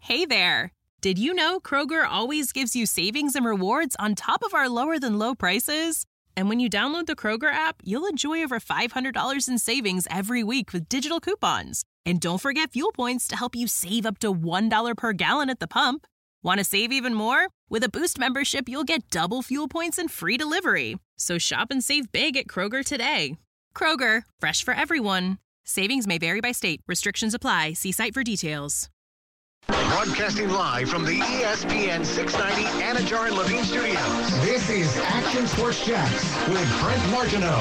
Hey there! Did you know Kroger always gives you savings and rewards on top of our lower-than-low prices? And when you download the Kroger app, you'll enjoy over $500 in savings every week with digital coupons. And don't forget fuel points to help you save up to $1 per gallon at the pump. Want to save even more? With a Boost membership, you'll get double fuel points and free delivery. So shop and save big at Kroger today. Kroger, fresh for everyone. Savings may vary by state. Restrictions apply. See site for details. Broadcasting live from the ESPN 690 Anajar and Levine Studios. This is Action Sports Jacks with Brent Martineau.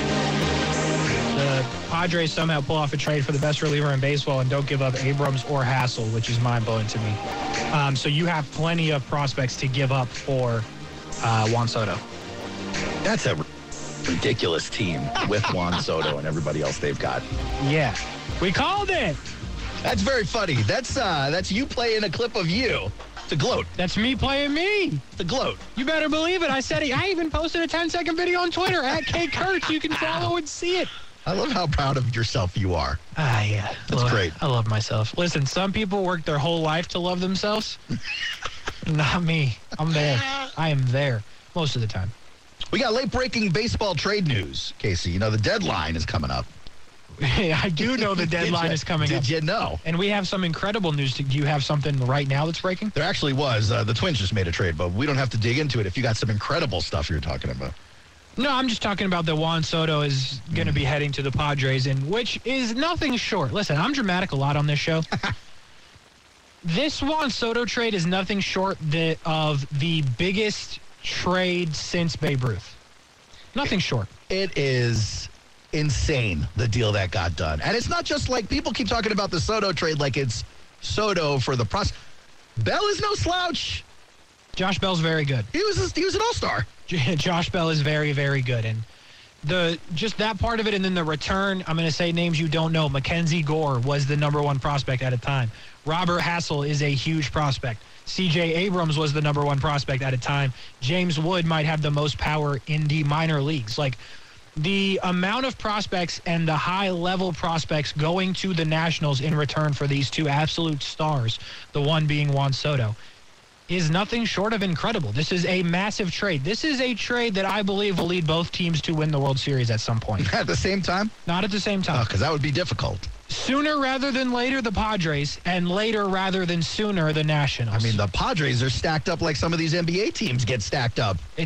The Padres somehow pull off a trade for the best reliever in baseball and don't give up Abrams or Hassel, which is mind-blowing to me. So you have plenty of prospects to give up for Juan Soto. That's a ridiculous team with Juan Soto and everybody else they've got. Yeah, we called it. That's very funny. That's you playing a clip of you to gloat. That's me playing me. To gloat. You better believe it. I said it. I even posted a 10-second video on Twitter at K Kurtz. You can follow and see it. I love how proud of yourself you are. Yeah. That's great. I love myself. Listen, some people work their whole life to love themselves. Not me. I'm there. I am there most of the time. We got late-breaking baseball trade news, Casey. You know, the deadline is coming up. I do know the deadline is coming up. Did you know? And we have some incredible news. Do you have something right now that's breaking? There actually was. The Twins just made a trade, but we don't have to dig into it if you got some incredible stuff you're talking about. No, I'm just talking about that Juan Soto is going to be heading to the Padres, and which is nothing short. Listen, I'm dramatic a lot on this show. This Juan Soto trade is nothing short of the biggest trade since Babe Ruth. Nothing short. It is insane, the deal that got done. And it's not just like people keep talking about the Soto trade like it's Soto for the Bell is no slouch. Josh Bell's very good. He was an all-star. Josh Bell is very, very good. And just that part of it, and then the return, I'm going to say names you don't know. Mackenzie Gore was the number one prospect at a time. Robert Hassel is a huge prospect. C.J. Abrams was the number one prospect at a time. James Wood might have the most power in the minor leagues. Like, the amount of prospects and the high-level prospects going to the Nationals in return for these two absolute stars, the one being Juan Soto, is nothing short of incredible. This is a massive trade. This is a trade that I believe will lead both teams to win the World Series at some point. At the same time? Not at the same time. Because that would be difficult. Sooner rather than later, the Padres, and later rather than sooner, the Nationals. I mean, the Padres are stacked up like some of these NBA teams get stacked up. The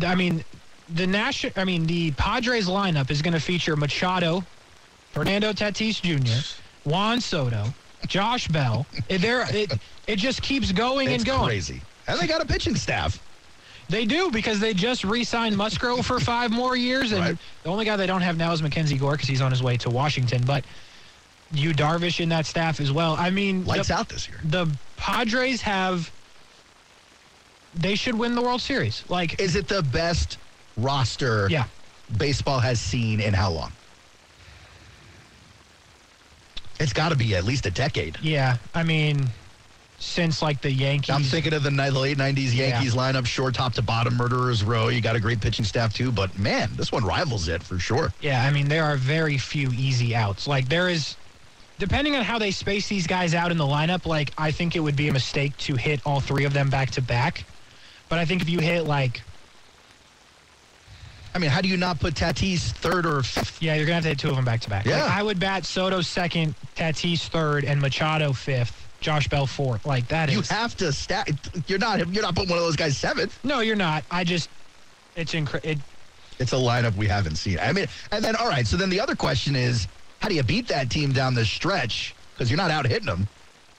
Padres lineup is going to feature Machado, Fernando Tatis Jr., Juan Soto, Josh Bell. It just keeps going and going. It's crazy. And they got a pitching staff. They do, because they just re-signed Musgrove for 5 more years. And right. The only guy they don't have now is Mackenzie Gore because he's on his way to Washington. But Yu Darvish in that staff as well. I mean, lights out this year. The Padres they should win the World Series. Like, is it the best roster baseball has seen in how long? It's got to be at least a decade. Yeah, I mean, since like the Yankees. I'm thinking of the late 90s Yankees lineup, short top to bottom, murderers row. You got a great pitching staff too, but man, this one rivals it for sure. Yeah, I mean, there are very few easy outs. Like, there is, depending on how they space these guys out in the lineup, like, I think it would be a mistake to hit all 3 of them back to back. But I think if you hit how do you not put Tatis 3rd or 5th? Yeah, you're going to have to hit 2 of them back to back. Yeah. Like, I would bat Soto 2nd, Tatis 3rd, and Machado 5th, Josh Bell 4th. Like, that is. You have to stack. You're not putting one of those guys 7th. No, you're not. It's It's a lineup we haven't seen. I mean, and then, all right, so then the other question is, how do you beat that team down the stretch? Because you're not out hitting them.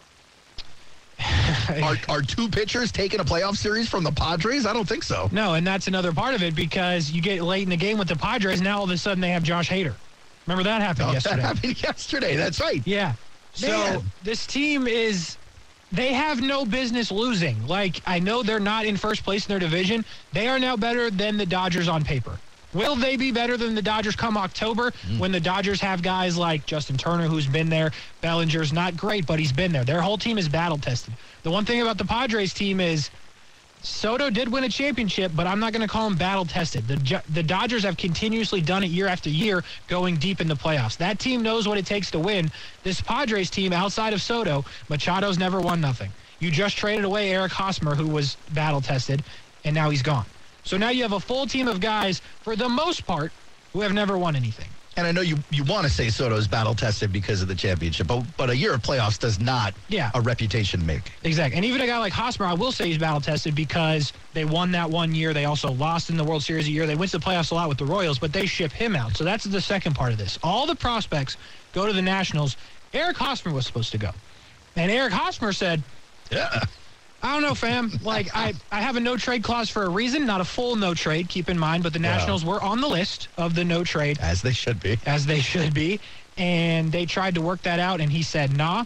Are 2 pitchers taking a playoff series from the Padres? I don't think so. No, and that's another part of it, because you get late in the game with the Padres, now all of a sudden they have Josh Hader. Remember that happened yesterday? That happened yesterday. That's right. Yeah. So this team they have no business losing. Like, I know they're not in first place in their division. They are now better than the Dodgers on paper. Will they be better than the Dodgers come October when the Dodgers have guys like Justin Turner, who's been there? Bellinger's not great, but he's been there. Their whole team is battle-tested. The one thing about the Padres team is Soto did win a championship, but I'm not going to call him battle-tested. The Dodgers have continuously done it year after year, going deep in the playoffs. That team knows what it takes to win. This Padres team, outside of Soto, Machado's never won nothing. You just traded away Eric Hosmer, who was battle-tested, and now he's gone. So now you have a full team of guys, for the most part, who have never won anything. And I know you want to say Soto's battle-tested because of the championship, but a year of playoffs does not a reputation make. Exactly. And even a guy like Hosmer, I will say he's battle-tested because they won that one year. They also lost in the World Series a year. They went to the playoffs a lot with the Royals, but they ship him out. So that's the second part of this. All the prospects go to the Nationals. Eric Hosmer was supposed to go. And Eric Hosmer said, I don't know, fam. Like, I have a no-trade clause for a reason, not a full no-trade, keep in mind. But the Nationals were on the list of the no-trade. As they should be. As they should be. And they tried to work that out, and he said, nah.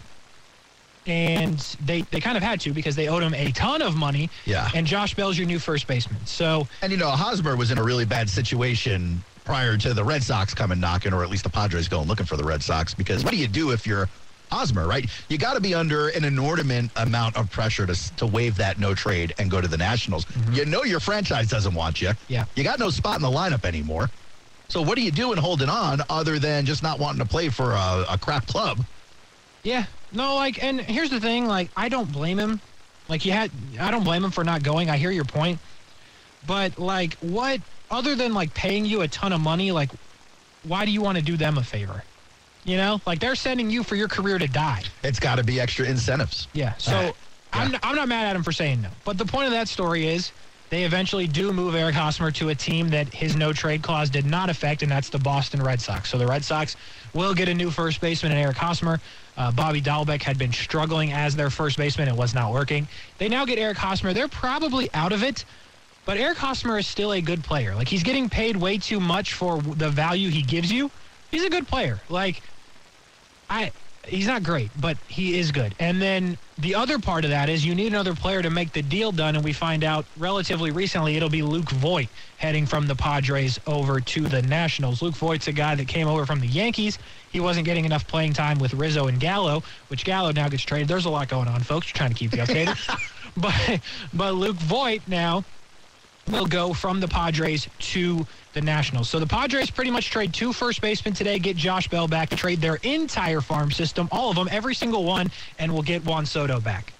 And they kind of had to because they owed him a ton of money. Yeah. And Josh Bell's your new first baseman. So. And, Hosmer was in a really bad situation prior to the Red Sox coming knocking, or at least the Padres going looking for the Red Sox. Because what do you do if you're Hosmer, right? You got to be under an inordinate amount of pressure to waive that no trade and go to the Nationals. Mm-hmm. Your franchise doesn't want you. Yeah. You got no spot in the lineup anymore. So what are you doing holding on other than just not wanting to play for a crap club? Yeah. No, and here's the thing, I don't blame him. I don't blame him for not going. I hear your point. But, what, other than, paying you a ton of money, why do you want to do them a favor? They're sending you for your career to die. It's got to be extra incentives. Yeah. So I'm not mad at him for saying no. But the point of that story is they eventually do move Eric Hosmer to a team that his no-trade clause did not affect, and that's the Boston Red Sox. So the Red Sox will get a new first baseman in Eric Hosmer. Bobby Dahlbeck had been struggling as their first baseman. It was not working. They now get Eric Hosmer. They're probably out of it. But Eric Hosmer is still a good player. He's getting paid way too much for the value he gives you. He's a good player. He's not great, but he is good. And then the other part of that is you need another player to make the deal done, and we find out relatively recently it'll be Luke Voit heading from the Padres over to the Nationals. Luke Voigt's a guy that came over from the Yankees. He wasn't getting enough playing time with Rizzo and Gallo, which Gallo now gets traded. There's a lot going on, folks. We're trying to keep you updated. But Luke Voit now will go from the Padres to the Nationals. So the Padres pretty much trade 2 first basemen today, get Josh Bell back, trade their entire farm system, all of them, every single one, and we'll get Juan Soto back.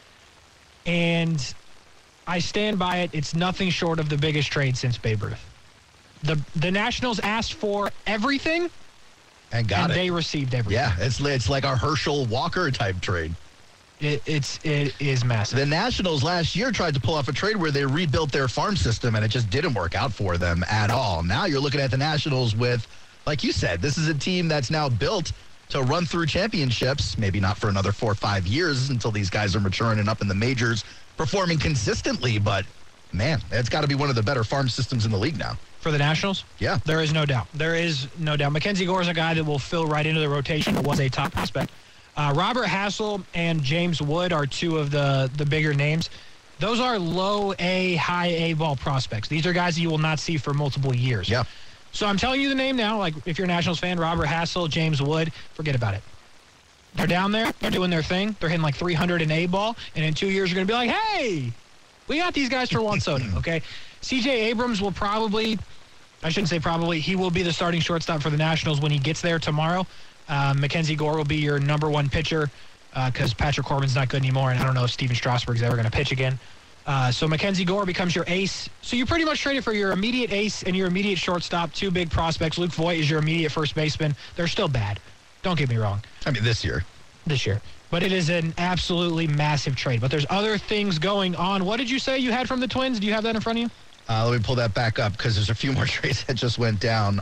And I stand by it. It's nothing short of the biggest trade since Babe Ruth. The Nationals asked for everything, and they received everything. Yeah, it's like a Herschel Walker type trade. It is massive. The Nationals last year tried to pull off a trade where they rebuilt their farm system, and it just didn't work out for them at all. Now you're looking at the Nationals with, like you said, this is a team that's now built to run through championships, maybe not for another 4 or 5 years until these guys are maturing and up in the majors, performing consistently. But, man, it's got to be one of the better farm systems in the league now. For the Nationals? Yeah. There is no doubt. Mackenzie Gore is a guy that will fill right into the rotation. It was a top prospect. Robert Hassel and James Wood are 2 of the bigger names. Those are low A, high A ball prospects. These are guys that you will not see for multiple years. Yeah. So I'm telling you the name now. If you're a Nationals fan, Robert Hassel, James Wood, forget about it. They're down there. They're doing their thing. They're hitting 300 in A ball. And in 2 years, you're going to be like, hey, we got these guys for Juan Soto, okay? C.J. Abrams will probably, I shouldn't say probably, he will be the starting shortstop for the Nationals when he gets there tomorrow. Mackenzie Gore will be your number 1 pitcher because Patrick Corbin's not good anymore, and I don't know if Steven Strasburg's ever going to pitch again. So Mackenzie Gore becomes your ace. So you pretty much traded for your immediate ace and your immediate shortstop, 2 big prospects. Luke Voit is your immediate first baseman. They're still bad. Don't get me wrong. I mean, this year. But it is an absolutely massive trade. But there's other things going on. What did you say you had from the Twins? Do you have that in front of you? Let me pull that back up because there's a few more trades that just went down.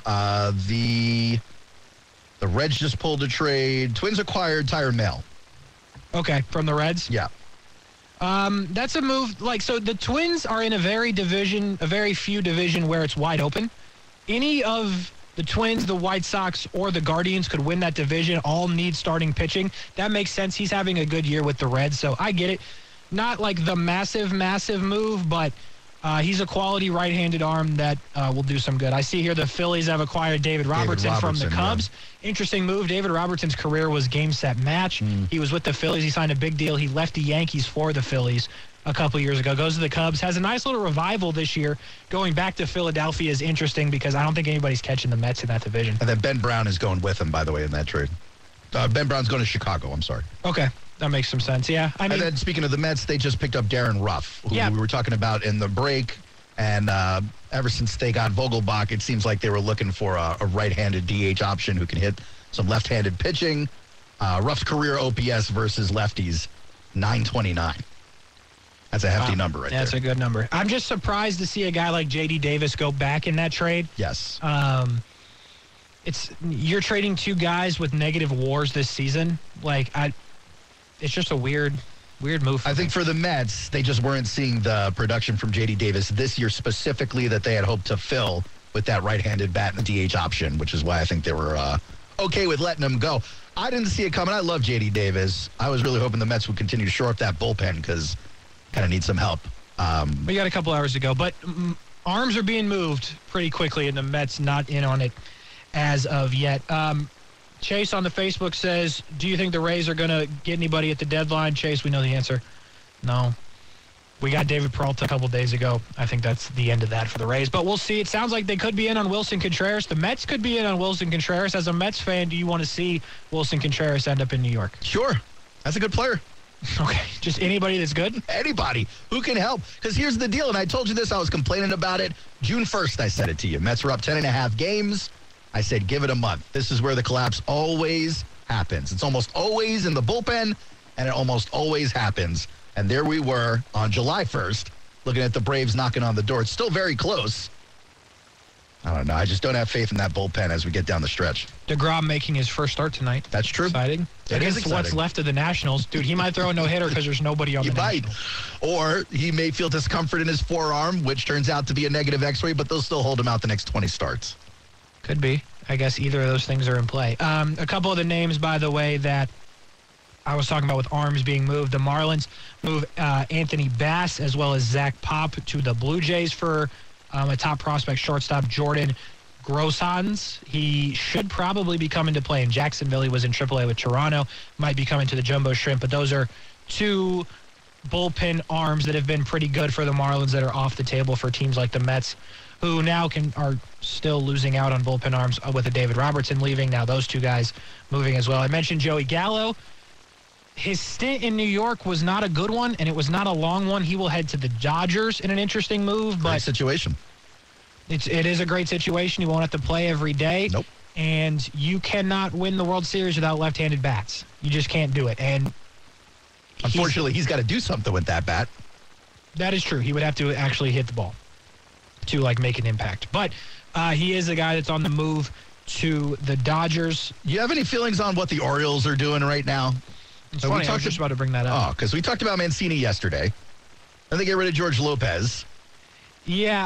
The Reds just pulled a trade. Twins acquired Tyron Mail. Okay, from the Reds? Yeah. That's a move. So the Twins are in a very few division where it's wide open. Any of the Twins, the White Sox, or the Guardians could win that division, all need starting pitching. That makes sense. He's having a good year with the Reds, so I get it. Not the massive, massive move, but He's a quality right-handed arm that will do some good. I see here the Phillies have acquired David Robertson from the Cubs. Yeah. Interesting move. David Robertson's career was game, set, match. He was with the Phillies. He signed a big deal. He left the Yankees for the Phillies a couple years ago. Goes to the Cubs. Has a nice little revival this year. Going back to Philadelphia is interesting because I don't think anybody's catching the Mets in that division. And then Ben Brown is going with him, by the way, in that trade. Ben Brown's going to Chicago. I'm sorry. Okay. That makes some sense, yeah. And then speaking of the Mets, they just picked up Darren Ruff, who we were talking about in the break. And ever since they got Vogelbach, it seems like they were looking for a right-handed DH option who can hit some left-handed pitching. Ruff's career OPS versus lefties, 929. That's a hefty number right there. That's a good number. I'm just surprised to see a guy like J.D. Davis go back in that trade. Yes. You're trading two guys with negative WARs this season. It's just a weird move. I think for the Mets, they just weren't seeing the production from J.D. Davis this year specifically that they had hoped to fill with that right-handed bat and the DH option, which is why I think they were okay with letting him go. I didn't see it coming. I love J.D. Davis. I was really hoping the Mets would continue to shore up that bullpen because kind of need some help. We got a couple hours to go, but arms are being moved pretty quickly, and the Mets not in on it as of yet. Chase on the Facebook says, do you think the Rays are going to get anybody at the deadline? Chase, we know the answer. No. We got David Peralta a couple days ago. I think that's the end of that for the Rays. But we'll see. It sounds like they could be in on Wilson Contreras. The Mets could be in on Wilson Contreras. As a Mets fan, do you want to see Wilson Contreras end up in New York? Sure. That's a good player. Okay. Just anybody that's good? Anybody who can help. Because here's the deal, and I told you this. I was complaining about it. June 1st, I said it to you. Mets are up 10.5 games. I said, give it a month. This is where the collapse always happens. It's almost always in the bullpen, and it almost always happens. And there we were on July 1st, looking at the Braves knocking on the door. It's still very close. I don't know. I just don't have faith in that bullpen as we get down the stretch. DeGrom making his first start tonight. That's true. Exciting. It is exciting. What's left of the Nationals. Dude, he might throw a no-hitter because there's nobody on the Nationals. Or he may feel discomfort in his forearm, which turns out to be a negative X-ray, but they'll still hold him out the next 20 starts. Could be. I guess either of those things are in play. A couple of the names, by the way, that I was talking about with arms being moved. The Marlins move Anthony Bass as well as Zach Pop to the Blue Jays for a top prospect shortstop, Jordan Groshans. He should probably be coming to play in Jacksonville. He was in AAA with Toronto. Might be coming to the Jumbo Shrimp. But those are two bullpen arms that have been pretty good for the Marlins that are off the table for teams like the Mets, who now are still losing out on bullpen arms with a David Robertson leaving. Now those two guys moving as well. I mentioned Joey Gallo. His stint in New York was not a good one, and it was not a long one. He will head to the Dodgers in an interesting move. Great situation. It is a great situation. He won't have to play every day. Nope. And you cannot win the World Series without left-handed bats. You just can't do it. And unfortunately, he's got to do something with that bat. That is true. He would have to actually hit the ball to make an impact. But he is a guy that's on the move to the Dodgers. You have any feelings on what the Orioles are doing right now? It's funny, I was just about to bring that up. Oh, because we talked about Mancini yesterday. And they get rid of George Lopez. Yeah,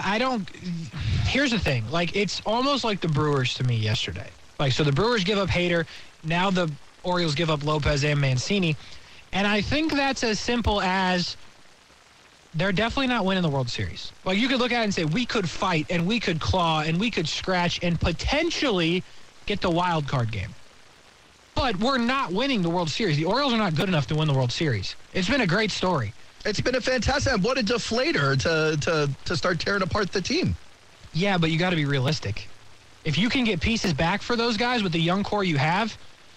here's the thing. It's almost like the Brewers to me yesterday. So the Brewers give up Hader. Now the Orioles give up Lopez and Mancini. And I think that's as simple as they're definitely not winning the World Series. You could look at it and say, we could fight and we could claw and we could scratch and potentially get the wild card game. But we're not winning the World Series. The Orioles are not good enough to win the World Series. It's been a great story. It's been a fantastic. What a deflator to start tearing apart the team. Yeah, but you got to be realistic. If you can get pieces back for those guys with the young core you have,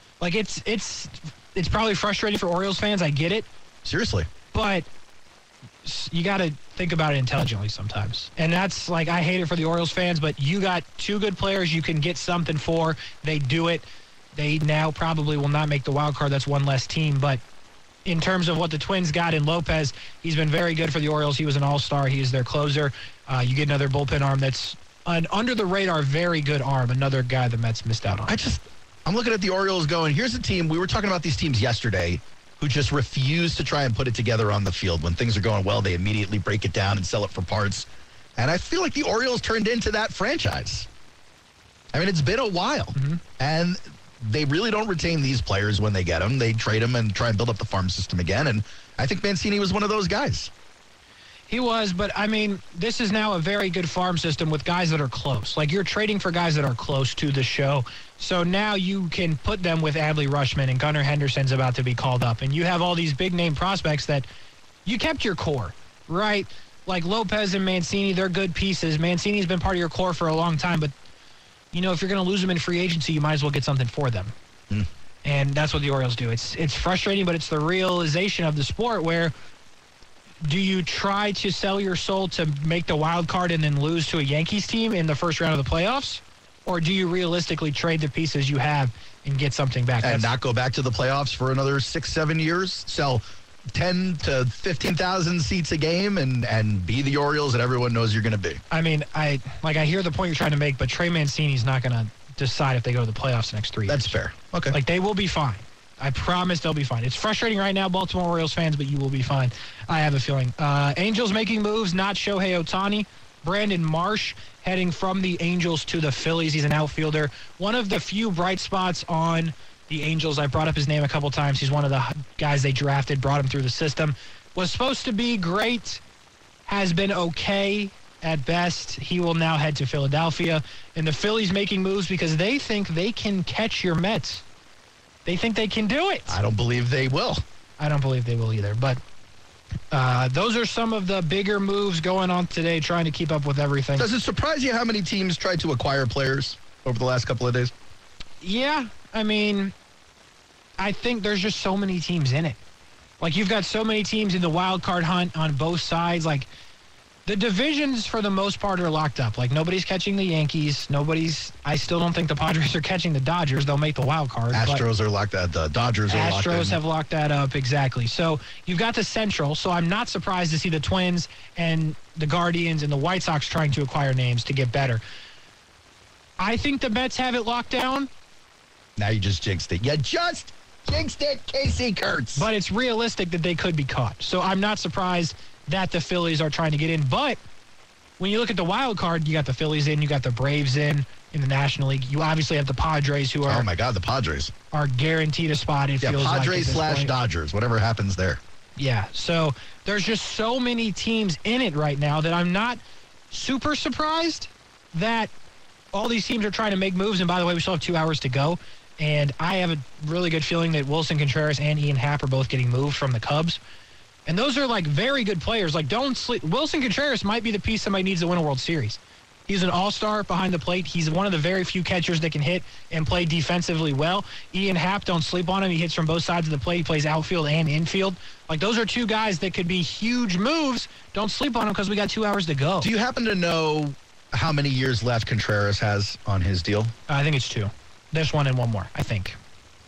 it's probably frustrating for Orioles fans. I get it. Seriously. But you got to think about it intelligently sometimes. And that's I hate it for the Orioles fans, but you got two good players you can get something for. They do it. They now probably will not make the wild card. That's one less team. But in terms of what the Twins got in Lopez, he's been very good for the Orioles. He was an all-star. He is their closer. You get another bullpen arm that's an under-the-radar, very good arm, another guy the Mets missed out on. I'm looking at the Orioles going, here's a team. We were talking about these teams yesterday who just refuse to try and put it together on the field. When things are going well, they immediately break it down and sell it for parts. And I feel like the Orioles turned into that franchise. I mean, it's been a while. Mm-hmm. And they really don't retain these players when they get them. They trade them and try and build up the farm system again. And I think Mancini was one of those guys. He was, but, I mean, this is now a very good farm system with guys that are close. Like, you're trading for guys that are close to the show. So now you can put them with Adley Rutschman, and Gunnar Henderson's about to be called up. And you have all these big-name prospects that you kept your core, right? Like Lopez and Mancini, they're good pieces. Mancini's been part of your core for a long time, but, you know, if you're going to lose them in free agency, you might as well get something for them. And that's what the Orioles do. It's frustrating, but it's the realization of the sport where do you try to sell your soul to make the wild card and then lose to a Yankees team in the first round of the playoffs? Or do you realistically trade the pieces you have and get something back? And not go back to the playoffs for another 6-7 years? Sell 10 to 15,000 seats a game and be the Orioles that everyone knows you're going to be. I mean, I hear the point you're trying to make, but Trey Mancini's not going to decide if they go to the playoffs the next 3 years. That's fair. Okay. Like, they will be fine. I promise they'll be fine. It's frustrating right now, Baltimore Orioles fans, but you will be fine. I have a feeling. Angels making moves, not Shohei Ohtani. Brandon Marsh heading from the Angels to the Phillies. He's an outfielder. One of the few bright spots on the Angels. I brought up his name a couple times. He's one of the guys they drafted, brought him through the system. Was supposed to be great, has been okay at best. He will now head to Philadelphia. And the Phillies making moves because they think they can catch your Mets. They think they can do it. I don't believe they will. I don't believe they will either. But those are some of the bigger moves going on today, trying to keep up with everything. Does it surprise you how many teams tried to acquire players over the last couple of days? Yeah. I mean, I think there's just so many teams in it. Like, you've got so many teams in the wild card hunt on both sides. Like, the divisions, for the most part, are locked up. Like, nobody's catching the Yankees. I still don't think the Padres are catching the Dodgers. They'll make the wild card. Astros are locked up. The Dodgers are locked up. Astros have locked that up, exactly. So you've got the Central. So I'm not surprised to see the Twins and the Guardians and the White Sox trying to acquire names to get better. I think the Mets have it locked down. Now you just jinxed it. You just jinxed it, Casey Kurtz. But it's realistic that they could be caught. So I'm not surprised that the Phillies are trying to get in. But when you look at the wild card, you got the Phillies in, you got the Braves in the National League. You obviously have the Padres who are... Oh, my God, the Padres. ...are guaranteed a spot, it feels like. Padres / Dodgers, whatever happens there. Yeah, so there's just so many teams in it right now that I'm not super surprised that all these teams are trying to make moves. And by the way, we still have 2 hours to go. And I have a really good feeling that Wilson Contreras and Ian Happ are both getting moved from the Cubs. And those are, like, very good players. Like, don't sleep. Wilson Contreras might be the piece somebody needs to win a World Series. He's an all-star behind the plate. He's one of the very few catchers that can hit and play defensively well. Ian Happ, don't sleep on him. He hits from both sides of the plate. He plays outfield and infield. Like, those are two guys that could be huge moves. Don't sleep on them because we got 2 hours to go. Do you happen to know how many years left Contreras has on his deal? I think it's 2. There's 1 and 1 more, I think.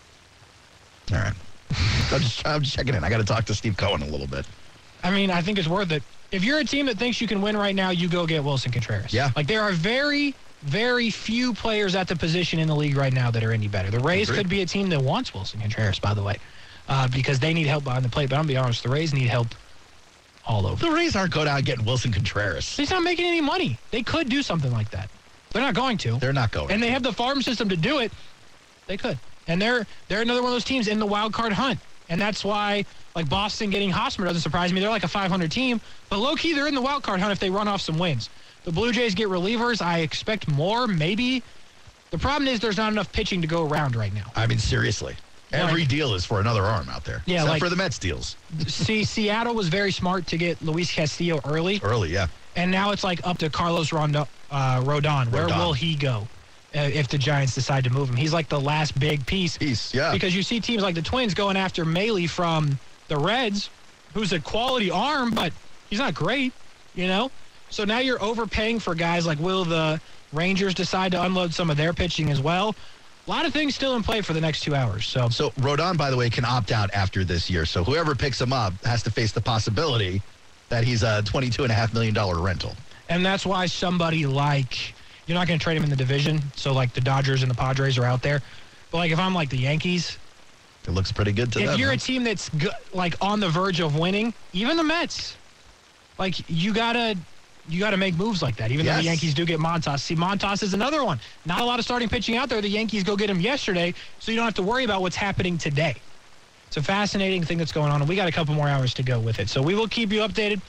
All right. I'm just checking in. I got to talk to Steve Cohen a little bit. I mean, I think it's worth it. If you're a team that thinks you can win right now, you go get Wilson Contreras. Yeah. Like, there are very, very few players at the position in the league right now that are any better. The Rays could be a team that wants Wilson Contreras, by the way, because they need help behind the plate. But I'm going to be honest, the Rays need help all over. The Rays aren't going out getting Wilson Contreras. He's not making any money. They could do something like that. They're not going to. They're not going And to. they have the farm system to do it. They could. And they're another one of those teams in the wild card hunt. And that's why, like, Boston getting Hosmer doesn't surprise me. They're like a 500 team. But low-key, they're in the wild card hunt if they run off some wins. The Blue Jays get relievers. I expect more, maybe. The problem is there's not enough pitching to go around right now. I mean, seriously. Every deal is for another arm out there. Yeah, except for the Mets deals. See, Seattle was very smart to get Luis Castillo early. Early, yeah. And now it's like up to Carlos Rodon. Where will he go if the Giants decide to move him? He's like the last big piece. Yeah. Because you see teams like the Twins going after Maile from the Reds, who's a quality arm, but he's not great, you know? So now you're overpaying for guys like, will the Rangers decide to unload some of their pitching as well? A lot of things still in play for the next 2 hours. So Rodon, by the way, can opt out after this year. So whoever picks him up has to face the possibility that he's a $22.5 million rental. And that's why somebody like, you're not going to trade him in the division. So, like, the Dodgers and the Padres are out there. But, like, if I'm like the Yankees, it looks pretty good to them. If you're a team that's, like, on the verge of winning, even the Mets, like, you gotta make moves like that, even though the Yankees do get Montas. See, Montas is another one. Not a lot of starting pitching out there. The Yankees go get him yesterday, so you don't have to worry about what's happening today. It's a fascinating thing that's going on, and we got a couple more hours to go with it. So we will keep you updated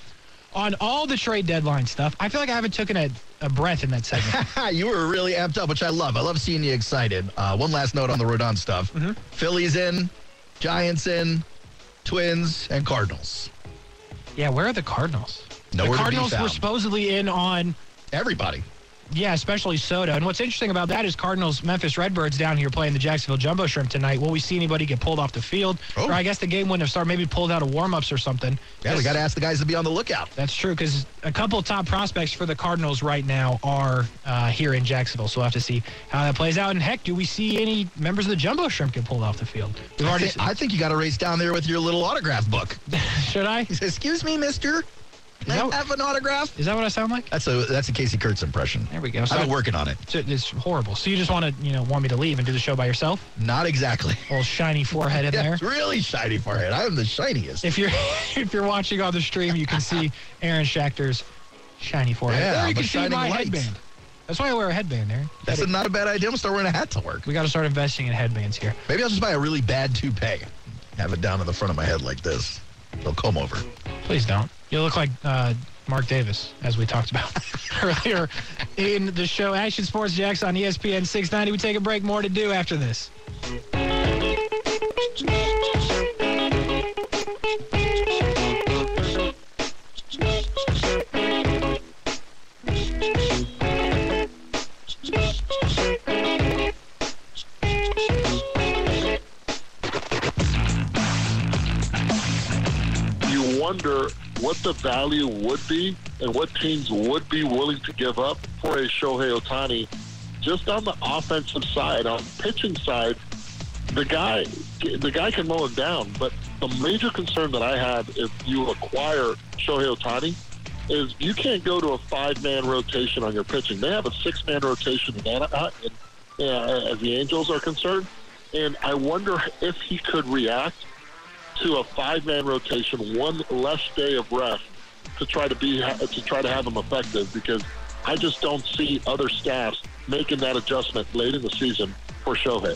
on all the trade deadline stuff. I feel like I haven't taken a breath in that segment. You were really amped up, which I love. I love seeing you excited. One last note on the Rodon stuff. Mm-hmm. Phillies in, Giants in, Twins, and Cardinals. Yeah, where are the Cardinals? Nowhere the to be Cardinals found. were supposedly in on, Everybody. yeah, especially Soto. And what's interesting about that is Cardinals Memphis Redbirds down here playing the Jacksonville Jumbo Shrimp tonight. Will we see anybody get pulled off the field? Oh. Or I guess the game wouldn't have started, maybe pulled out of warm-ups or something. Yeah, we got to ask the guys to be on the lookout. That's true, because a couple of top prospects for the Cardinals right now are here in Jacksonville, so we'll have to see how that plays out. And heck, do we see any members of the Jumbo Shrimp get pulled off the field? We've already I think you got to race down there with your little autograph book. Should I? He says, "Excuse me, mister. Can I have an autograph?" Is that what I sound like? That's a Casey Kurtz impression. There we go. I've been working on it. It's horrible. So you just want to, want me to leave and do the show by yourself? Not exactly. Little shiny forehead in Yeah, there. it's really shiny forehead. I am the shiniest. If you're watching on the stream, you can see Aaron Schachter's shiny forehead. Yeah, There you I'm can a see my shining light. headband. That's why I wear a headband there. That's not a bad idea. I'm gonna start wearing a hat to work. We got to start investing in headbands here. Maybe I'll just buy a really bad toupee. Have it down in the front of my head like this. It'll comb over. Please don't. You look like Mark Davis, as we talked about earlier in the show. Action Sports Jacks on ESPN 690. We take a break. More to do after this. Wonder what the value would be and what teams would be willing to give up for a Shohei Ohtani. Just on the offensive side, on the pitching side, the guy can mow him down. But the major concern that I have if you acquire Shohei Ohtani is you can't go to a 5-man rotation on your pitching. They have a 6-man rotation in Anaheim, as the Angels are concerned. And I wonder if he could react to a 5-man rotation, one less day of rest to try to have him effective, because I just don't see other staffs making that adjustment late in the season for Shohei.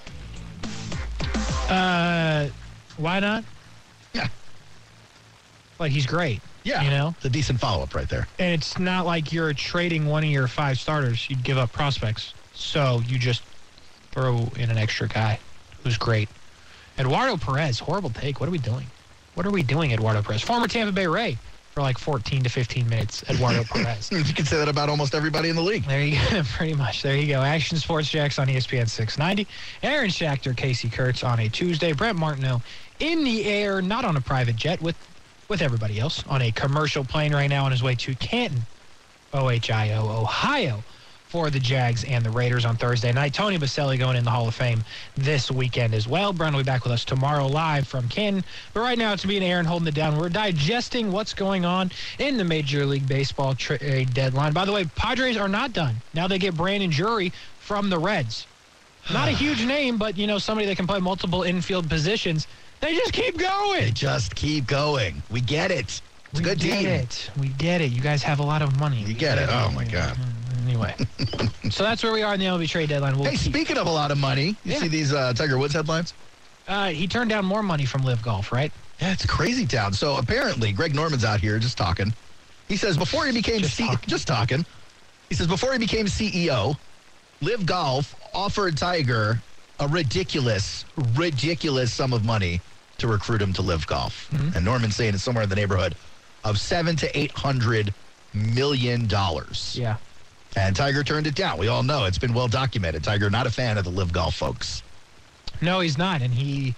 Why not? Yeah. Like, he's great. Yeah. It's a decent follow-up right there. And it's not like you're trading one of your 5 starters. You'd give up prospects. So you just throw in an extra guy who's great. Eduardo Perez, horrible take. What are we doing? What are we doing, Eduardo Perez? Former Tampa Bay Ray for like 14 to 15 minutes, Eduardo Perez. You can say that about almost everybody in the league. There you go. Pretty much. There you go. Action Sports Jacks on ESPN 690. Aaron Schachter, Casey Kurtz on a Tuesday. Brent Martineau in the air, not on a private jet, with everybody else on a commercial plane right now on his way to Canton, OHIO, Ohio, for the Jags and the Raiders on Thursday night. Tony Baselli going in the Hall of Fame this weekend as well. Brent will be back with us tomorrow live from Canton. But right now, it's me and Aaron holding it down. We're digesting what's going on in the Major League Baseball trade deadline. By the way, Padres are not done. Now they get Brandon Drury from the Reds. Not a huge name, but, somebody that can play multiple infield positions. They just keep going. They just keep going. We get it. It's a good team. We get it. You guys have a lot of money. You get it. Oh, my God. Anyway, so that's where we are in the MLB trade deadline. Hey, speaking of a lot of money, you see these Tiger Woods headlines? He turned down more money from Live Golf, right? Yeah, it's crazy town. So apparently, Greg Norman's out here just talking. He says before he became talking. He says before he became CEO, Live Golf offered Tiger a ridiculous sum of money to recruit him to Live Golf. Mm-hmm. And Norman's saying it's somewhere in the neighborhood of $700 to $800 million. Yeah. And Tiger turned it down. We all know. It's been well documented. Tiger not a fan of the Live Golf folks. No, he's not. And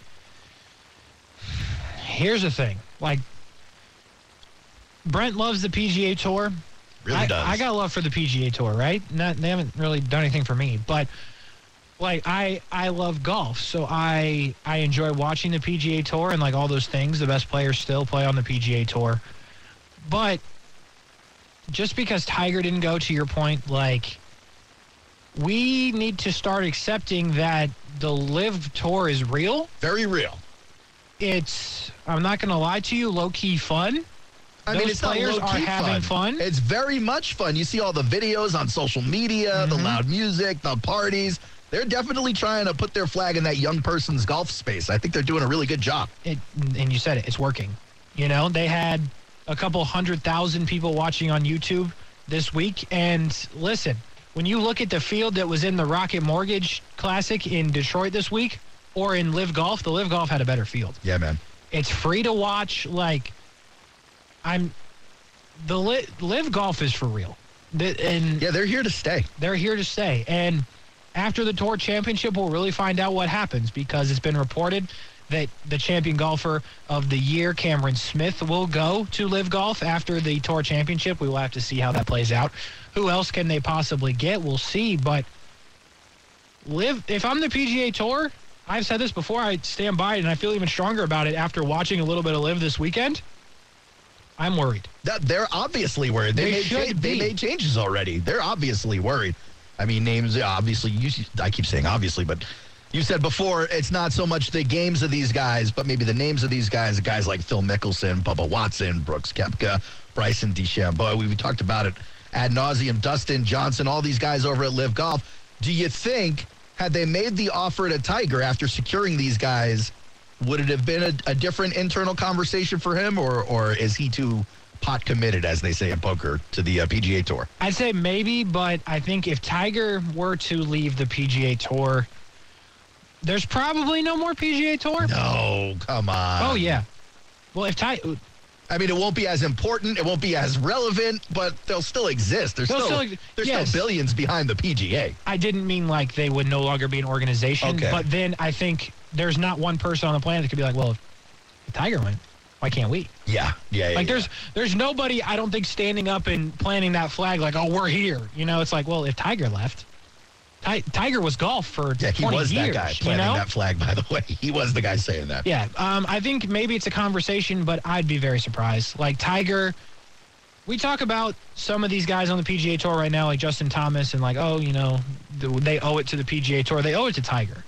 here's the thing. Like, Brent loves the PGA Tour. Really does. I got love for the PGA Tour, right? They haven't really done anything for me. But, like, I love golf. So I enjoy watching the PGA Tour and, like, all those things. The best players still play on the PGA Tour. But just because Tiger didn't go, to your point, like, we need to start accepting that the Live Tour is real. Very real. It's, I'm not going to lie to you, low-key fun. Those players are having fun. It's very much fun. You see all the videos on social media, the loud music, the parties. They're definitely trying to put their flag in that young person's golf space. I think they're doing a really good job. And you said it, it's working. They had a couple 100,000 people watching on YouTube this week. And listen, when you look at the field that was in the Rocket Mortgage Classic in Detroit this week or in Live Golf, the Live Golf had a better field. Yeah, man. It's free to watch. Like, Live Golf is for real. And yeah, they're here to stay. They're here to stay. And after the Tour Championship, we'll really find out what happens, because it's been reported that the champion golfer of the year, Cameron Smith, will go to Live Golf after the Tour Championship. We will have to see how that plays out. Who else can they possibly get? We'll see. But if I'm the PGA Tour, I've said this before, I stand by it, and I feel even stronger about it after watching a little bit of Live this weekend. I'm worried. They're obviously worried. They made changes already. They're obviously worried. I mean, names, obviously, I keep saying obviously, but you said before, it's not so much the games of these guys, but maybe the names of these guys like Phil Mickelson, Bubba Watson, Brooks Koepka, Bryson DeChambeau. We talked about it ad nauseum. Dustin Johnson, all these guys over at Live Golf. Do you think, had they made the offer to Tiger after securing these guys, would it have been a different internal conversation for him, or is he too pot committed, as they say in poker, to the PGA Tour? I'd say maybe, but I think if Tiger were to leave the PGA Tour, there's probably no more PGA Tour. No, come on. Oh, yeah. Well, if Tiger... I mean, it won't be as important, it won't be as relevant, but they'll still exist. There's still billions behind the PGA. I didn't mean like they would no longer be an organization, but then I think there's not one person on the planet that could be like, well, if Tiger went, why can't we? Yeah. There's nobody, I don't think, standing up and planting that flag like, oh, we're here. You know, it's like, well, if Tiger left, Tiger was golf for 20 years. Yeah, he was that guy planting that flag, by the way. He was the guy saying that. Yeah, I think maybe it's a conversation, but I'd be very surprised. Like Tiger, we talk about some of these guys on the PGA Tour right now, like Justin Thomas, and like, oh, you know, they owe it to the PGA Tour. They owe it to Tiger.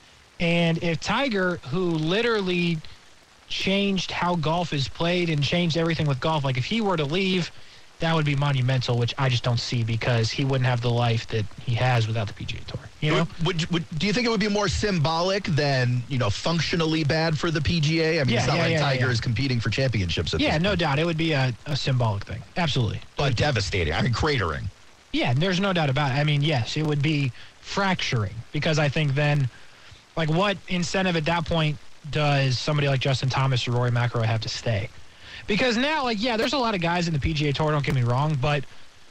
And if Tiger, who literally changed how golf is played and changed everything with golf, like if he were to leave, that would be monumental, which I just don't see, because he wouldn't have the life that he has without the PGA Tour. You know? Do you think it would be more symbolic than, functionally bad for the PGA? I mean, it's not like Tiger is competing for championships at this point. No doubt. It would be a symbolic thing. Absolutely. But devastating. I mean, cratering. Yeah, there's no doubt about it. I mean, yes, it would be fracturing, because I think then, like, what incentive at that point does somebody like Justin Thomas or Rory McIlroy have to stay? Because now, like, yeah, there's a lot of guys in the PGA Tour, don't get me wrong, but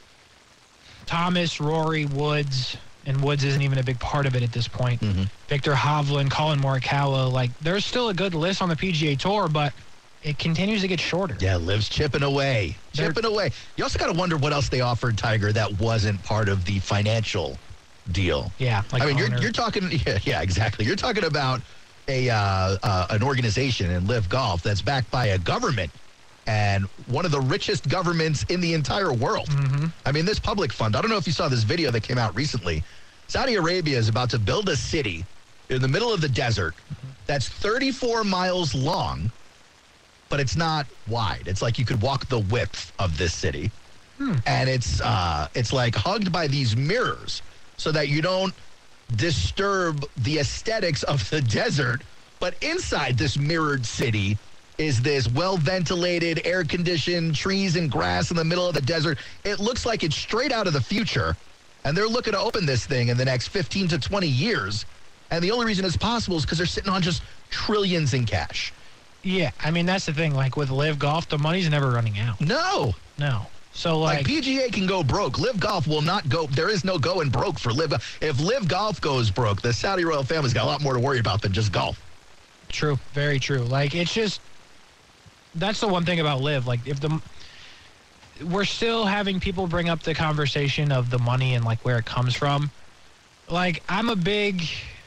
Thomas, Rory, Woods, and Woods isn't even a big part of it at this point. Mm-hmm. Victor Hovland, Colin Morikawa, like, there's still a good list on the PGA Tour, but it continues to get shorter. Yeah, Liv's chipping away. You also got to wonder what else they offered Tiger that wasn't part of the financial deal. Yeah. Like, I mean, you're talking, yeah, exactly. You're talking about an organization in Live Golf that's backed by a government, and one of the richest governments in the entire world. Mm-hmm. I mean, this public fund, I don't know if you saw this video that came out recently. Saudi Arabia is about to build a city in the middle of the desert that's 34 miles long, but it's not wide. It's like you could walk the width of this city. And it's like hugged by these mirrors so that you don't disturb the aesthetics of the desert. But inside this mirrored city is this well-ventilated, air-conditioned trees and grass in the middle of the desert. It looks like it's straight out of the future, and they're looking to open this thing in the next 15 to 20 years. And the only reason it's possible is because they're sitting on just trillions in cash. Yeah, I mean, that's the thing. Like, with Live Golf, the money's never running out. No. So, like PGA can go broke. Live Golf will not go. There is no going broke for Live Golf. If Live Golf goes broke, the Saudi royal family's got a lot more to worry about than just golf. True. Very true. Like, it's just... That's the one thing about Live. Like, we're still having people bring up the conversation of the money and, like, where it comes from. Like, I'm a big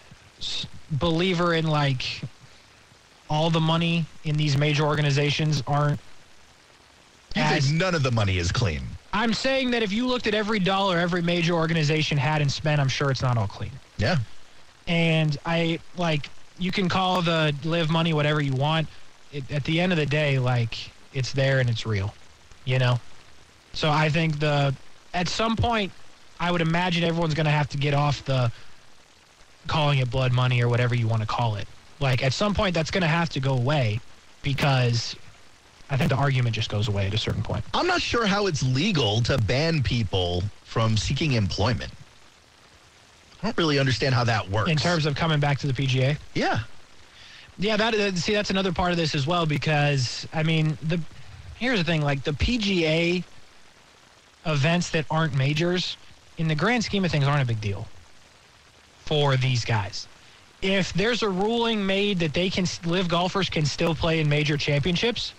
believer in, like, all the money in these major organizations aren't. You think none of the money is clean? I'm saying that if you looked at every dollar every major organization had and spent, I'm sure it's not all clean. Yeah. And you can call the Live money whatever you want. At the end of the day, like, it's there and it's real, you know? So I think at some point, I would imagine everyone's going to have to get off the calling it blood money or whatever you want to call it. Like, at some point, that's going to have to go away, because I think the argument just goes away at a certain point. I'm not sure how it's legal to ban people from seeking employment. I don't really understand how that works. In terms of coming back to the PGA? Yeah. Yeah, that's another part of this as well because, I mean, here's the thing. Like, the PGA events that aren't majors, in the grand scheme of things, aren't a big deal for these guys. If there's a ruling made that live golfers can still play in major championships,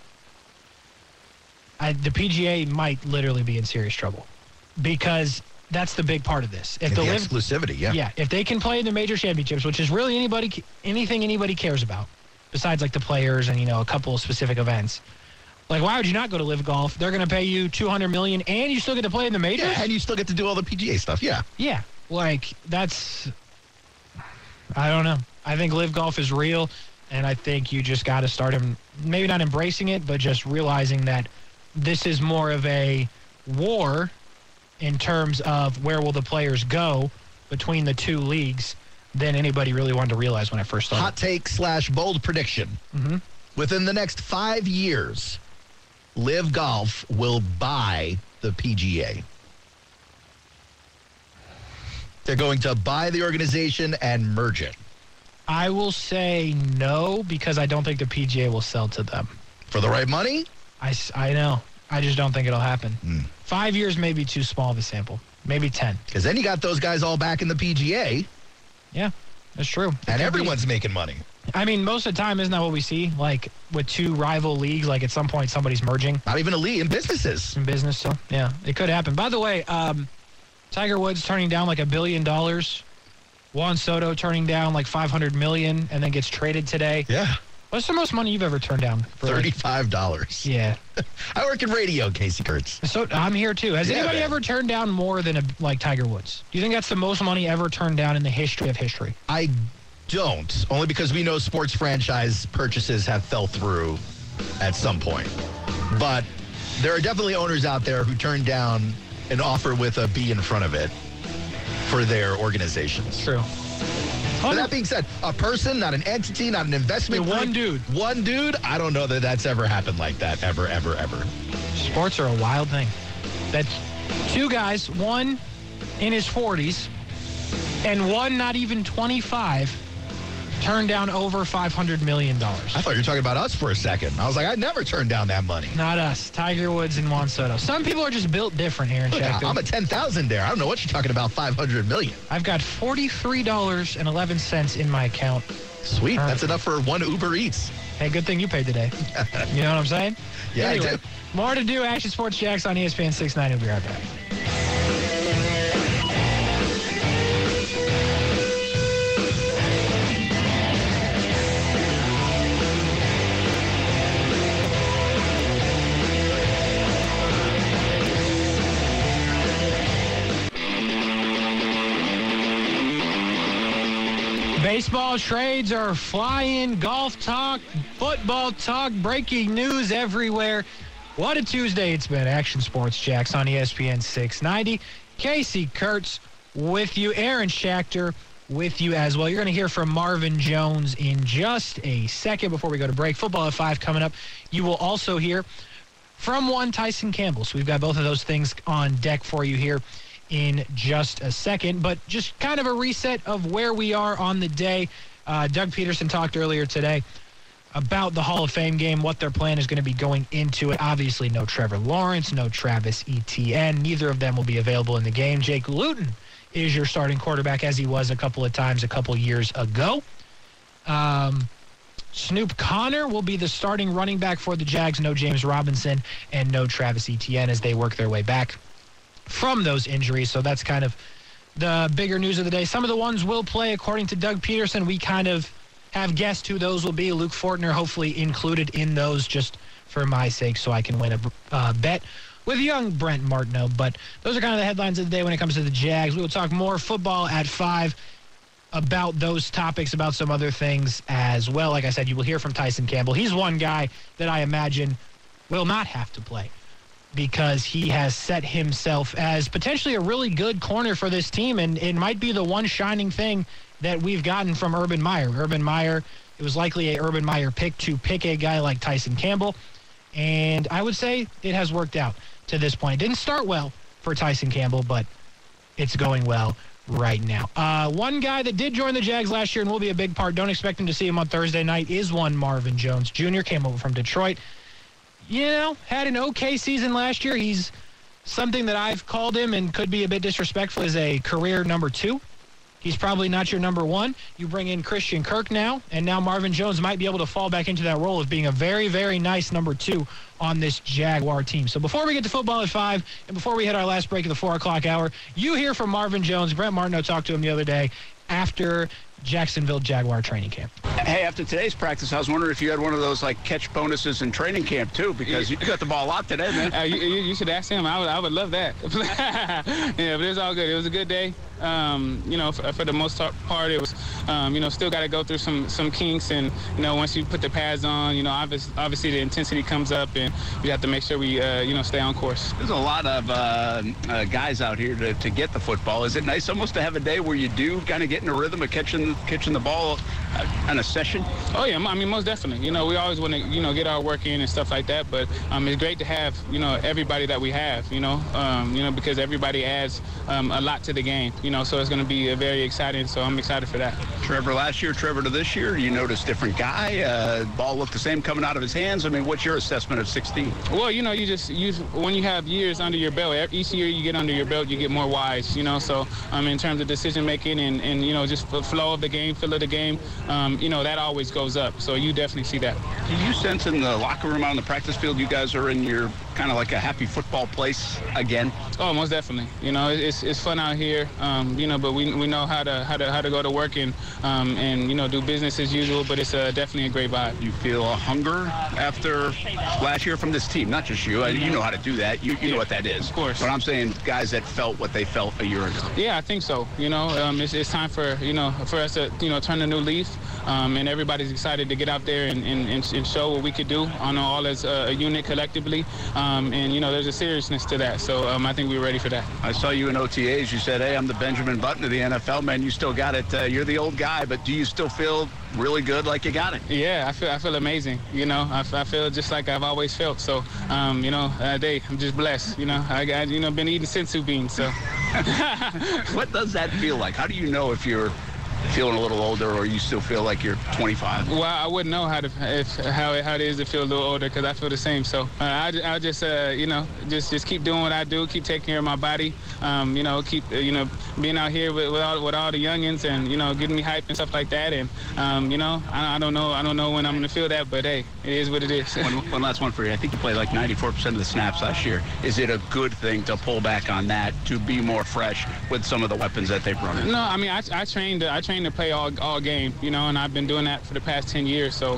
the PGA might literally be in serious trouble because that's the big part of this. If the exclusivity, yeah. Yeah, if they can play in the major championships, which is really anything anybody cares about, besides like the players and, a couple of specific events. Like, why would you not go to Live Golf? They're going to pay you $200 million and you still get to play in the majors? Yeah, and you still get to do all the PGA stuff, yeah. Yeah, like, I don't know. I think Live Golf is real, and I think you just got to start maybe not embracing it, but just realizing that this is more of a war in terms of where will the players go between the two leagues than anybody really wanted to realize when I first started. Hot take / bold prediction. Mm-hmm. Within the next 5 years, Live Golf will buy the PGA. They're going to buy the organization and merge it. I will say no because I don't think the PGA will sell to them. For the right money? I know. I just don't think it'll happen. 5 years may be too small of a sample. Maybe 10. Because then you got those guys all back in the PGA. Yeah, that's true. And everyone's making money. I mean, most of the time, isn't that what we see? Like, with two rival leagues, like at some point somebody's merging. Not even a league, in businesses. In business, so, yeah, it could happen. By the way, Tiger Woods turning down like $1 billion. Juan Soto turning down like $500 million and then gets traded today. Yeah. What's the most money you've ever turned down? $35. Yeah. I work in radio, Casey Kurtz. So I'm here too. Has anybody ever turned down more than like Tiger Woods? Do you think that's the most money ever turned down in the history of history? I don't, only because we know sports franchise purchases have fell through at some point. But there are definitely owners out there who turn down an offer with a B in front of it for their organizations. True. But that being said, a person, not an entity, not an investment. One dude. One dude, I don't know that that's ever happened like that, ever. Sports are a wild thing. That's two guys, one in his 40s and one not even 25, turned down over $500 million. I thought you were talking about us for a second. I was like, I'd never turn down that money. Not us. Tiger Woods and Juan Soto. Some people are just built different, Aaron Schechter. I'm a 10,000 there. I don't know what you're talking about, $500 million. I've got $43.11 in my account. Sweet. That's enough for one Uber Eats. Hey, good thing you paid today. You know what I'm saying? Yeah, anyway, I do. More to do. Action Sports Jacks on ESPN 690. We'll be right back. Baseball trades are flying, golf talk, football talk, breaking news everywhere. What a Tuesday it's been. Action Sports Jacks on ESPN 690. Casey Kurtz with you. Aaron Schechter with you as well. You're going to hear from Marvin Jones in just a second before we go to break. Football at 5 coming up. You will also hear from one Tyson Campbell. So we've got both of those things on deck for you here in just a second, but just kind of a reset of where we are on the day. Doug Peterson talked earlier today about the Hall of Fame game, what their plan is going to be going into it. Obviously, no Trevor Lawrence, no Travis Etienne. Neither of them will be available in the game. Jake Luton is your starting quarterback, as he was a couple of times a couple years ago. Snoop Connor will be the starting running back for the Jags. No James Robinson and no Travis Etienne as they work their way back from those injuries. So that's kind of the bigger news of the day. Some of the ones will play according to Doug Peterson. We kind of have guessed who those will be. Luke Fortner hopefully included in those just for my sake so I can win a bet with young Brent Martineau. But those are kind of the headlines of the day when it comes to the Jags. We will talk more football at 5 about those topics, about some other things as well. Like I said, you will hear from Tyson Campbell. He's one guy that I imagine will not have to play, because he has set himself as potentially a really good corner for this team, and it might be the one shining thing that we've gotten from Urban Meyer. It was likely a Urban Meyer pick to pick a guy like Tyson Campbell, And I would say it has worked out to this point. It didn't start well for Tyson Campbell, but it's going well right now. One guy that did join the Jags last year and will be a big part, don't expect him to see him on Thursday night, is one Marvin Jones Jr. Came over from Detroit. Had an okay season last year. He's something that I've called him and could be a bit disrespectful as a career number 2. He's probably not your number 1. You bring in Christian Kirk now, and now Marvin Jones might be able to fall back into that role of being a very, very nice number 2 on this Jaguar team. So before we get to football at 5, and before we hit our last break of the 4 o'clock hour, you hear from Marvin Jones. Brent Martineau talked to him the other day after Jacksonville Jaguar training camp. Hey, after today's practice, I was wondering if you had one of those catch bonuses in training camp too, because you got the ball a lot today, man. You should ask him. I would love that. Yeah, but it's all good. It was a good day. For the most part, it was, still got to go through some kinks, and once you put the pads on, obviously the intensity comes up, and we have to make sure we stay on course. There's a lot of guys out here to get the football. Is it nice almost to have a day where you do kind of get in a rhythm of catching the ball on a session? Oh yeah, I mean most definitely. We always want to get our work in and stuff like that, but it's great to have everybody that we have. Because everybody adds a lot to the game. So it's going to be very exciting. So I'm excited for that. Trevor last year, Trevor to this year. You notice different guy. Ball looked the same coming out of his hands. I mean, what's your assessment of 16? Well, when you have years under your belt, each year you get under your belt, you get more wise. So in terms of decision making and just the flow of the game, feel of the game, that always goes up. So you definitely see that. Do you sense in the locker room out on the practice field, you guys are in your kind of like a happy football place again? Oh, most definitely. It's fun out here. But we know how to go to work and do business as usual. But it's definitely a great vibe. You feel a hunger after last year from this team, not just you. You know how to do that. You know what that is. Of course. But I'm saying guys that felt what they felt a year ago. Yeah, I think so. It's time for us to turn a new leaf, and everybody's excited to get out there and show what we could do on all as a unit collectively. There's a seriousness to that. So I think we're ready for that. I saw you in OTAs. You said, hey, I'm the Benjamin Button of the NFL, man. You still got it. You're the old guy, but do you still feel really good like you got it? Yeah, I feel amazing. I feel just like I've always felt. So, I'm just blessed. I been eating sensu beans. So, what does that feel like? How do you know if you're feeling a little older, or you still feel like you're 25? Well, I wouldn't know how it is to feel a little older, because I feel the same. So I'll just just keep doing what I do, keep taking care of my body, keep being out here with all the youngins, and getting me hyped and stuff like that. And I don't know when I'm gonna feel that, but hey, it is what it is. One last one for you. I think you played like 94% of the snaps last year. Is it a good thing to pull back on that, to be more fresh with some of the weapons that they've run in? No, I mean I trained to play all game, and I've been doing that for the past 10 years. So,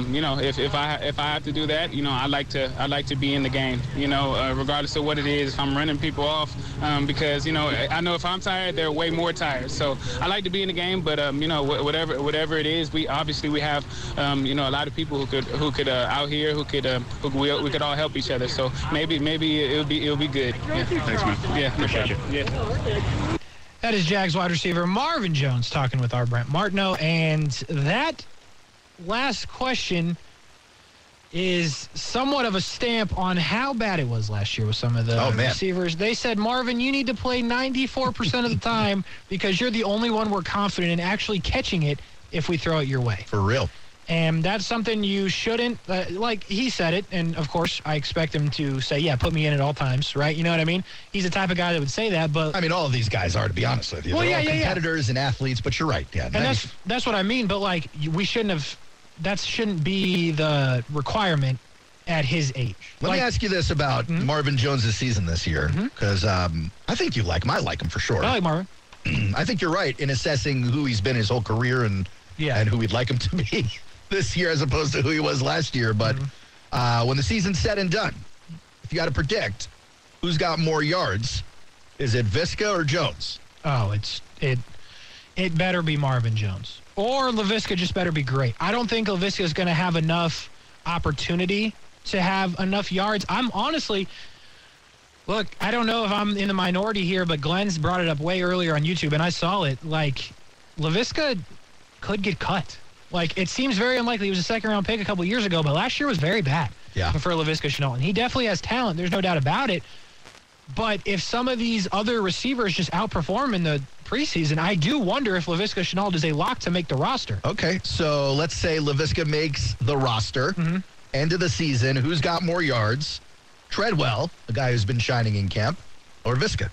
if I have to do that, I like to be in the game, regardless of what it is. If I'm running people off, because I know if I'm tired, they're way more tired. So I like to be in the game, but whatever it is, we have a lot of people who could out here we could all help each other. So maybe it'll be good. Yeah. Thanks, man. Yeah, Appreciate you. Yeah. That is Jags wide receiver Marvin Jones talking with our Brent Martineau. And that last question is somewhat of a stamp on how bad it was last year with some of the receivers. They said, Marvin, you need to play 94% of the time because you're the only one we're confident in actually catching it if we throw it your way. For real. And that's something you shouldn't, like he said it, and of course I expect him to say, yeah, put me in at all times, right? You know what I mean? He's the type of guy that would say that, but... I mean, all of these guys are, to be honest with you. Well, They're all competitors and athletes, but you're right, yeah. And that's what I mean, but like, we shouldn't have... That shouldn't be the requirement at his age. Let me ask you this about Marvin Jones' season this year, because I think you like him. I like him for sure. I like Marvin. I think you're right in assessing who he's been his whole career and who we'd like him to be this year as opposed to who he was last year. But when the season's said and done, if you got to predict who's got more yards, is it Viska or Jones? Oh, it better be Marvin Jones. Or Laviska just better be great. I don't think Laviska is going to have enough opportunity to have enough yards. I'm honestly, look, I don't know if I'm in the minority here, but Glenn's brought it up way earlier on YouTube, and I saw it. Like, Laviska could get cut. Like, it seems very unlikely. He was a second-round pick a couple years ago, but last year was very bad. for Laviska Shenault. And he definitely has talent. There's no doubt about it. But if some of these other receivers just outperform in the preseason, I do wonder if Laviska Shenault is a lock to make the roster. Okay, so let's say Laviska makes the roster. End of the season, who's got more yards? Treadwell, the guy who's been shining in camp, or Viska?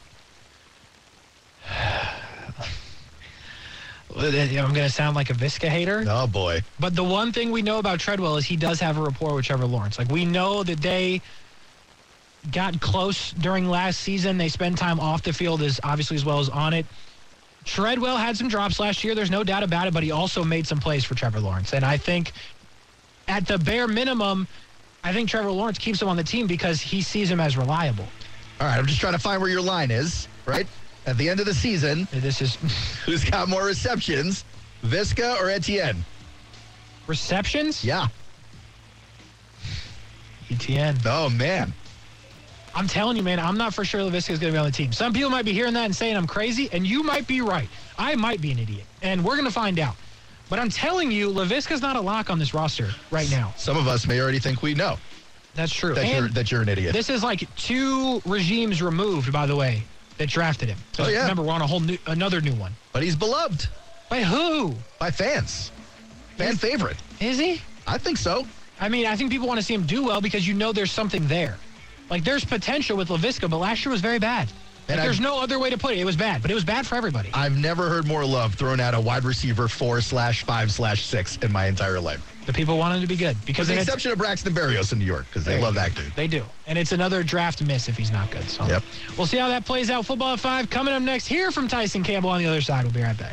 I'm going to sound like a Viska hater. Oh, boy. But the one thing we know about Treadwell is he does have a rapport with Trevor Lawrence. Like, we know that they got close during last season. They spend time off the field as well as on it. Treadwell had some drops last year. There's no doubt about it, but he also made some plays for Trevor Lawrence. And I think at the bare minimum, I think Trevor Lawrence keeps him on the team because he sees him as reliable. All right, I'm just trying to find where your line is, right? At the end of the season, this is who's got more receptions, Viska or Etienne? Receptions? Yeah. Etienne. Oh, man. I'm telling you, man, I'm not for sure Laviska is going to be on the team. Some people might be hearing that and saying I'm crazy, and you might be right. I might be an idiot, and we're going to find out. But I'm telling you, Laviska's not a lock on this roster right now. Some of us may already think we know. That's true. That you're an idiot. This is like 2 regimes removed, by the way, that drafted him. Oh, yeah. Remember, we're on another new one. But he's beloved. By who? By fans. Fan favorite. Is he? I think so. I mean, I think people want to see him do well because you know there's something there. Like, there's potential with Laviska, but last year was very bad. Like, there's no other way to put it. It was bad, but it was bad for everybody. I've never heard more love thrown at a wide receiver 4/5/6 in my entire life. The people want him to be good. Because with the exception of Braxton Berrios in New York, because they love that dude. They do. And it's another draft miss if he's not good. So yep. We'll see how that plays out. Football at 5 coming up next. Hear from Tyson Campbell on the other side. We'll be right back.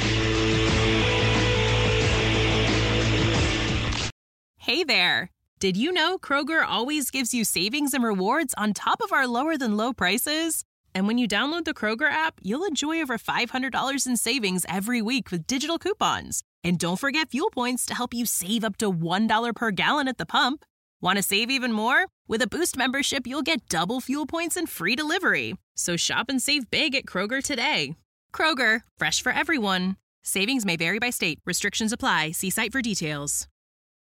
Hey there. Did you know Kroger always gives you savings and rewards on top of our lower-than-low prices? And when you download the Kroger app, you'll enjoy over $500 in savings every week with digital coupons. And don't forget fuel points to help you save up to $1 per gallon at the pump. Want to save even more? With a Boost membership, you'll get double fuel points and free delivery. So shop and save big at Kroger today. Kroger, fresh for everyone. Savings may vary by state. Restrictions apply. See site for details.